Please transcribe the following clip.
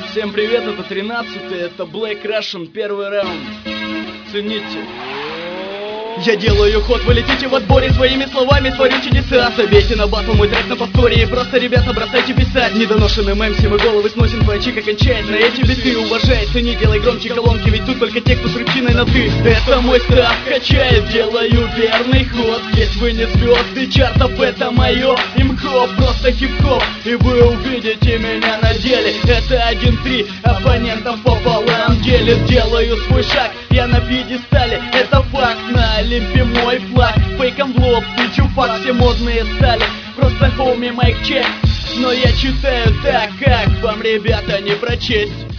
Всем привет, это 13-й, это Black Russian, первый раунд. Цените. Я делаю ход, вы летите в отборе, своими словами творю чудеса. Забейте на батл мой трек на повторе, и просто, ребята, бросайте писать. Недоношенным МС мы головы сносим, твоя чика кончает на эти биты. Уважай, цени, делай громче колонки, ведь тут только те, кто с рыбчиной на ты. Это мой став качает, делаю верный ход. Здесь вы не звезды чартов, это мое имхоп, просто хип-хоп. И вы увидите меня на деле. Это 1-3, оппонентов пополам делит. Делаю свой шаг, я на пьедестале, это факт. На Олимпе мой флаг, фейком в лоб, ты чувак, все модные стали. Просто хоуми, майк чек. Но я читаю так, как вам, ребята, не прочесть.